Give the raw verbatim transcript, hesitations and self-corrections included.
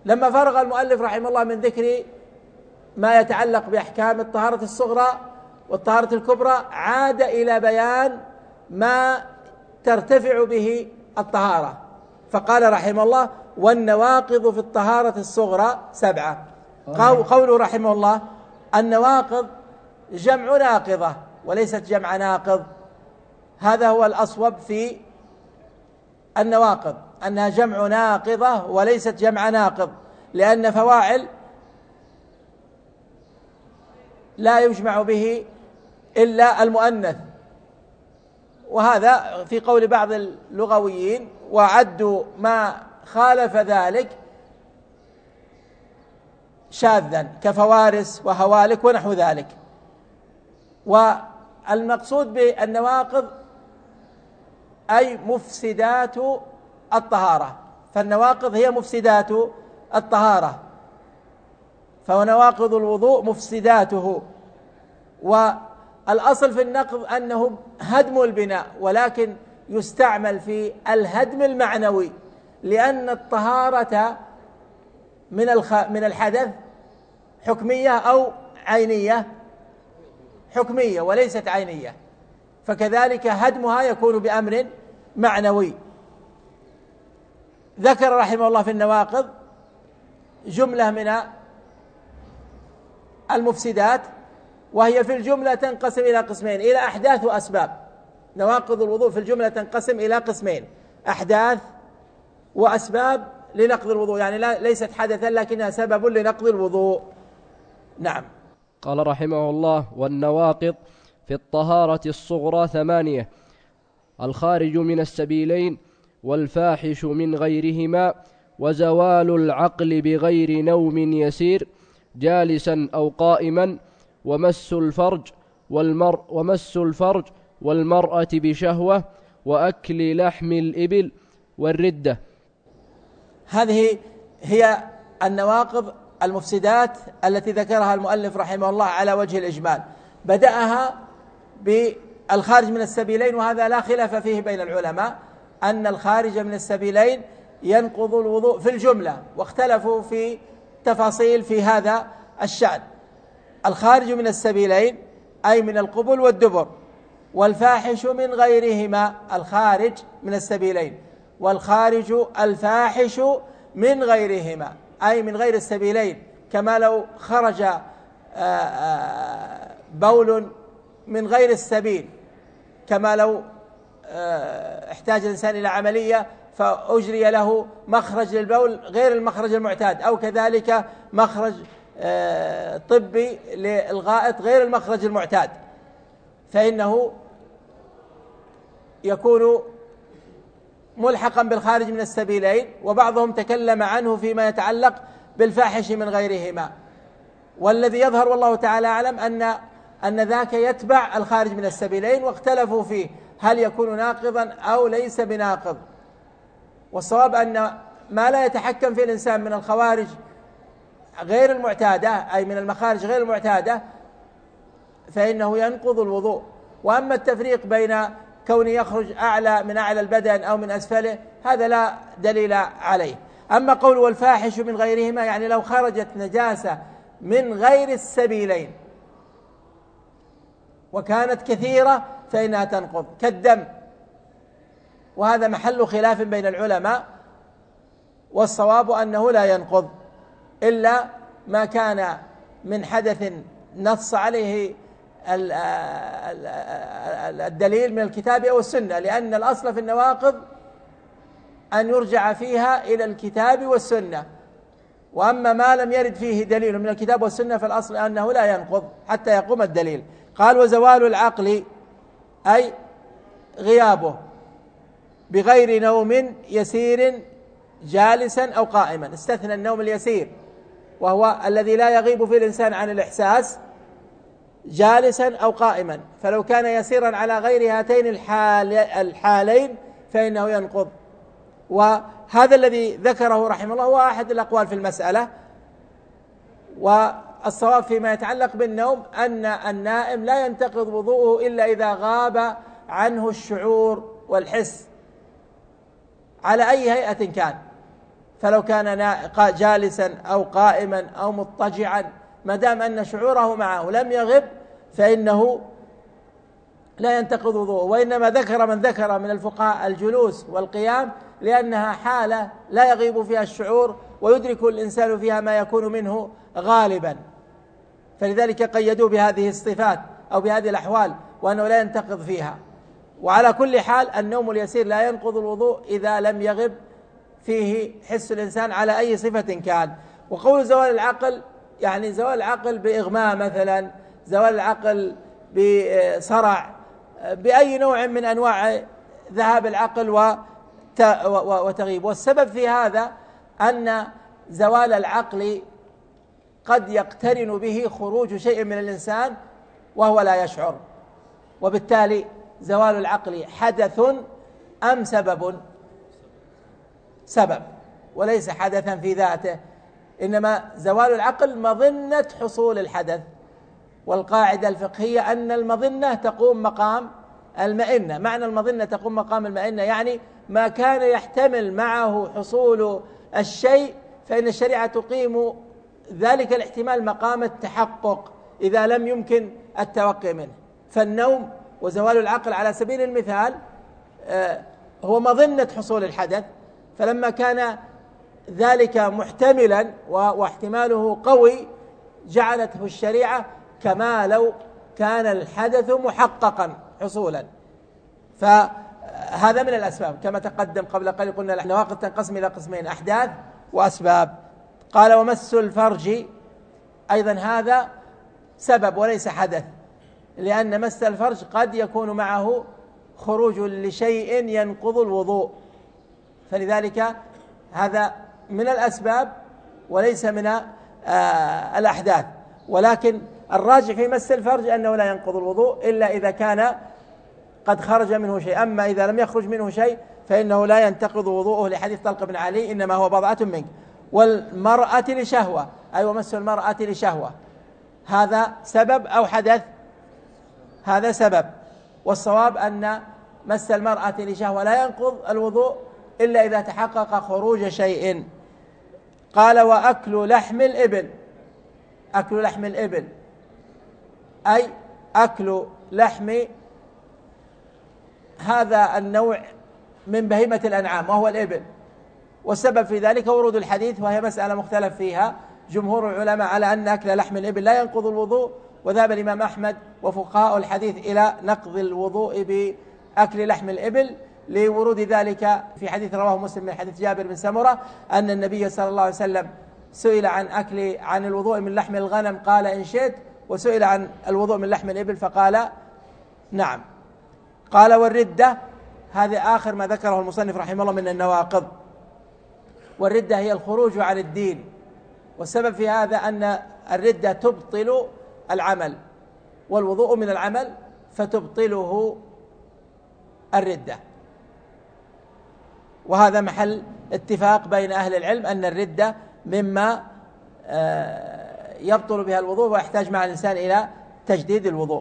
لما فرغ المؤلف رحمه الله من ذكر ما يتعلق بأحكام الطهارة الصغرى والطهارة الكبرى، عاد إلى بيان ما ترتفع به الطهارة، فقال رحمه الله: والنواقض في الطهارة الصغرى سبعة. قوله رحمه الله: النواقض جمع ناقضة وليست جمع ناقض، هذا هو الأصوب في النواقض، أنها جمع ناقضة وليست جمع ناقض، لأن فواعل لا يجمع به إلا المؤنث، وهذا في قول بعض اللغويين، وعدوا ما خالف ذلك شاذا كفوارس وهوالك ونحو ذلك. والمقصود بالنواقض أي مفسدات الطهارة، فالنواقض هي مفسدات الطهارة، فنواقض الوضوء مفسداته. والأصل في النقض أنه هدم البناء، ولكن يستعمل في الهدم المعنوي، لأن الطهارة من من الحدث حكمية أو عينية؟ حكمية وليست عينية، فكذلك هدمها يكون بأمر معنوي. ذكر رحمه الله في النواقض جملة من المفسدات، وهي في الجملة تنقسم إلى قسمين: إلى أحداث وأسباب. نواقض الوضوء في الجملة تنقسم إلى قسمين: أحداث وأسباب لنقض الوضوء، يعني لا ليست حدثا لكنها سبب لنقض الوضوء. نعم. قال رحمه الله: والنواقض في الطهارة الصغرى ثمانية: الخارج من السبيلين، والفاحش من غيرهما، وزوال العقل بغير نوم يسير جالسا أو قائما، ومس الفرج والمر ومس الفرج والمرأة بشهوة، وأكل لحم الإبل، والردة. هذه هي النواقض المفسدات التي ذكرها المؤلف رحمه الله على وجه الإجمال. بدأها بالخارج من السبيلين، وهذا لا خلاف فيه بين العلماء أن الخارج من السبيلين ينقض الوضوء في الجملة، واختلفوا في تفاصيل في هذا الشأن. الخارج من السبيلين أي من القبل والدبر، والفاحش من غيرهما، الخارج من السبيلين، والخارج الفاحش من غيرهما أي من غير السبيلين، كما لو خرج بول من غير السبيل، كما لو احتاج الإنسان إلى عملية فأجري له مخرج للبول غير المخرج المعتاد، أو كذلك مخرج طبي للغائط غير المخرج المعتاد، فإنه يكون ملحقا بالخارج من السبيلين. وبعضهم تكلم عنه فيما يتعلق بالفاحش من غيرهما، والذي يظهر والله تعالى أعلم أن أن ذاك يتبع الخارج من السبيلين، واختلفوا فيه هل يكون ناقضا أو ليس بناقض. والصواب أن ما لا يتحكم في الإنسان من الخوارج غير المعتادة أي من المخارج غير المعتادة فإنه ينقض الوضوء. وأما التفريق بين كونه يخرج أعلى من أعلى البدن أو من أسفله هذا لا دليل عليه. أما قول والفاحش من غيرهما، يعني لو خرجت نجاسة من غير السبيلين وكانت كثيرة فإنها تنقض كالدم، وهذا محل خلاف بين العلماء، والصواب أنه لا ينقض إلا ما كان من حدث نص عليه الدليل من الكتاب أو السنة، لأن الأصل في النواقض أن يرجع فيها إلى الكتاب والسنة، وأما ما لم يرد فيه دليل من الكتاب والسنة فالأصل أنه لا ينقض حتى يقوم الدليل. قال: وزوال العقل أي غيابه بغير نوم يسير جالسا أو قائما، استثنى النوم اليسير وهو الذي لا يغيب فيه الإنسان عن الإحساس جالسا أو قائما، فلو كان يسيرا على غير هاتين الحال الحالين فإنه ينقض. وهذا الذي ذكره رحمه الله هو أحد الأقوال في المسألة. والصواب فيما يتعلق بالنوم أن النائم لا ينتقض وضوءه إلا إذا غاب عنه الشعور والحس على أي هيئة كان، فلو كان جالسا أو قائما أو مضطجعا ما دام أن شعوره معه لم يغب فإنه لا ينتقض وضوءه. وإنما ذكر من ذكر من الفقهاء الجلوس والقيام لأنها حالة لا يغيب فيها الشعور ويدرك الإنسان فيها ما يكون منه غالبا، فلذلك قيدوا بهذه الصفات أو بهذه الأحوال وأنه لا ينتقض فيها. وعلى كل حال النوم اليسير لا ينقض الوضوء إذا لم يغب فيه حس الإنسان على أي صفة كان. وقول زوال العقل يعني زوال العقل بإغماء مثلا، زوال العقل بصرع، بأي نوع من أنواع ذهاب العقل وتغيب. والسبب في هذا أن زوال العقل قد يقترن به خروج شيء من الإنسان وهو لا يشعر، وبالتالي زوال العقل حدث أم سبب؟ سبب وليس حدثا في ذاته، إنما زوال العقل مظنة حصول الحدث. والقاعدة الفقهية أن المظنة تقوم مقام المئنة. معنى المظنة تقوم مقام المئنة يعني ما كان يحتمل معه حصول الشيء فإن الشريعة تقيم ذلك الاحتمال مقام التحقق إذا لم يمكن التوقي منه. فالنوم وزوال العقل على سبيل المثال هو مظنة حصول الحدث، فلما كان ذلك محتملا واحتماله قوي جعلته الشريعة كما لو كان الحدث محققا حصولا. فهذا من الأسباب كما تقدم قبل قليل، قلنا النواقض تنقسم إلى قسمين: أحداث وأسباب. قال ومس الفرج أيضا هذا سبب وليس حدث، لأن مس الفرج قد يكون معه خروج لشيء ينقض الوضوء، فلذلك هذا من الأسباب وليس من الأحداث. ولكن الراجح في مس الفرج أنه لا ينقض الوضوء إلا إذا كان قد خرج منه شيء، أما إذا لم يخرج منه شيء فإنه لا ينتقض وضوءه لحديث طلق بن علي إنما هو بضعة منك. والمرأة لشهوة أي ومس المرأة لشهوة هذا سبب أو حدث؟ هذا سبب. والصواب أن مس المرأة لشهوة لا ينقض الوضوء إلا إذا تحقق خروج شيء. قال وأكل لحم الإبل. أكل لحم الإبل أي أكل لحم هذا النوع من بهيمة الأنعام وهو الإبل. والسبب في ذلك ورود الحديث، وهي مسألة مختلف فيها. جمهور العلماء على أن أكل لحم الإبل لا ينقض الوضوء، وذهب الإمام أحمد وفقهاء الحديث إلى نقض الوضوء بأكل لحم الإبل لورود ذلك في حديث رواه مسلم من حديث جابر بن سمرة أن النبي صلى الله عليه وسلم سئل عن أكل عن الوضوء من لحم الغنم قال إن شئت، وسئل عن الوضوء من لحم الإبل فقال نعم. قال والردة هذا آخر ما ذكره المصنف رحمه الله من النواقض. والردة هي الخروج عن الدين، والسبب في هذا أن الردة تبطل العمل، والوضوء من العمل فتبطله الردة. وهذا محل اتفاق بين أهل العلم أن الردة مما يبطل بها الوضوء ويحتاج مع الإنسان إلى تجديد الوضوء.